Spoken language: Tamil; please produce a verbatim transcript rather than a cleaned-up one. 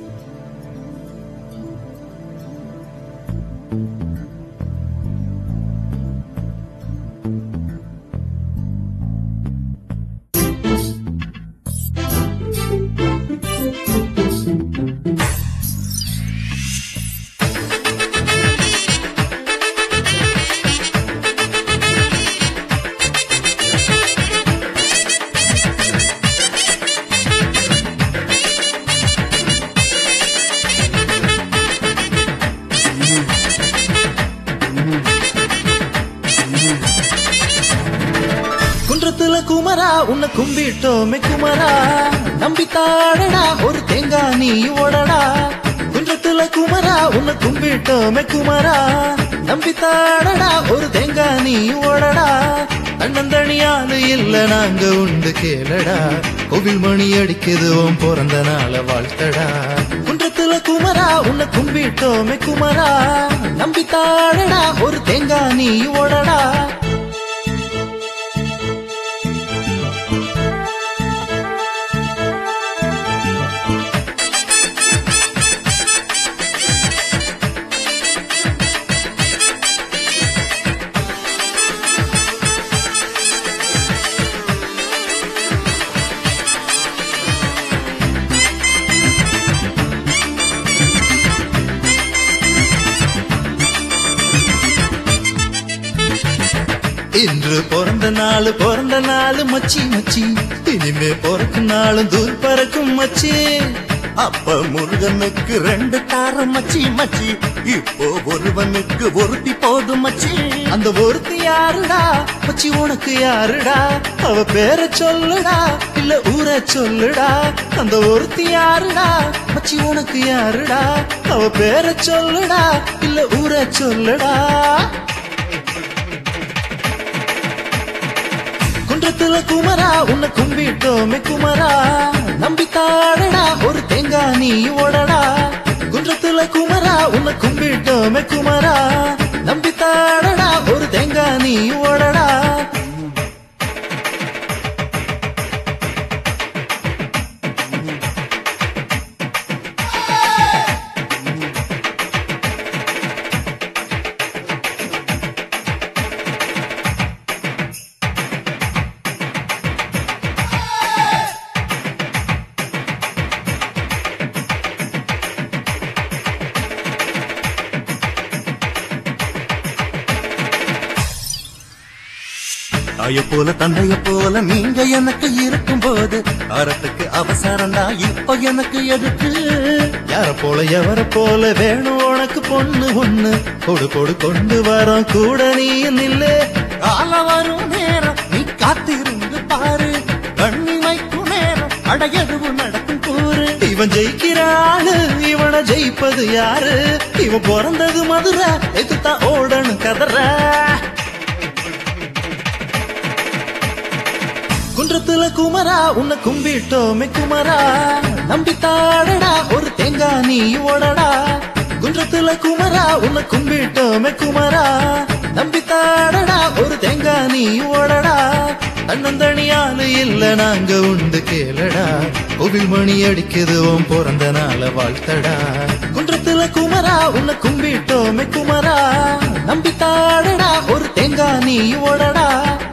குன்றத்துல குமரா உன்னை கும்பிட்டோமே குமரா நம்பித்தாடடா ஒரு தேங்காய் நீ ஓடடா குன்றத்துல குமரா உன்னை கும்பிட்டோமே குமரா நம்பித்தாடடா ஒரு தேங்காய் நீ ஓடடா தன்னந்தனியானு இல்ல நாங்க உண்டு கேளடா கோவில் மணி அடிக்குது உன் பிறந்த நாள வாழ்த்தடா குன்றத்துல குமரா உன்னை கும்பிட்டோமே குமரா நம்பித்தாடடா ஒரு தேங்காய் நீ ஓடடா இன்று பிறந்த நாள் பிறந்த நாள் மச்சி மச்சி இனிமே பிறக்கும் நாளும் தூர் பறக்கும் மச்சி அப்ப முருகனுக்கு ரெண்டு தாரம் மச்சி மச்சி இப்போ ஒருவனுக்கு ஒருத்தி போதும் மச்சி அந்த ஒருத்தி யாருடா மச்சி உனக்கு யாருடா அவ பேரை சொல்லுடா இல்ல ஊரை சொல்லுடா அந்த ஒருத்தி யாருடா மச்சி உனக்கு யாருடா அவ பேரை சொல்லுடா இல்ல ஊரை சொல்லுடா குன்றத்துல குமரா உன்னை கும்பிட்டோமே குமரா நம்பித்தாடடா ஒரு தேங்காய் நீ ஓடடா குன்றத்துல குமரா உன்னை கும்பிட்டோமே குமரா நம்பித்தாடடா ஒரு தேங்காய் நீ ஓடடா தாய போல தந்தைய போல நீங்க எனக்கு இருக்கும் போது அறத்துக்கு அவசரம்டா இப்ப எனக்கு எதுக்கு யார போல எவர போல வேணும் உனக்கு பொண்ணு ஒண்ணு கொடு கொடு கொண்டு வரோம் கூட நீ நில்லு கால வரும் நேரம் நீ காத்திருந்து பாரு கண்ணி வைக்கும் நேரம் அட எதுவும் நடக்கும் கூறு இவன் ஜெயிக்கிறாளு இவனை ஜெயிப்பது யாரு இவன் பிறந்தது மதுரை எதுத்தா ஓடணும் கதற குன்றத்துல குமரா உன்னை கும்பிட்டோமே குமரா நம்பித்தாடடா ஒரு தேங்காய் நீ ஓடடா குன்றத்துல குமரா உன்னை கும்பிட்டோமே குமரா நம்பித்தாடடா ஒரு தேங்காய் நீ ஓடடா தன்னந்தனியானு இல்ல நாங்க உண்டு கேளடா கோவில் மணி அடிக்குது உன் பிறந்த நாள வாழ்த்தடா குன்றத்துல குமரா உன்னை கும்பிட்டோமே குமரா நம்பித்தாடடா ஒரு தேங்காய் நீ ஓடடா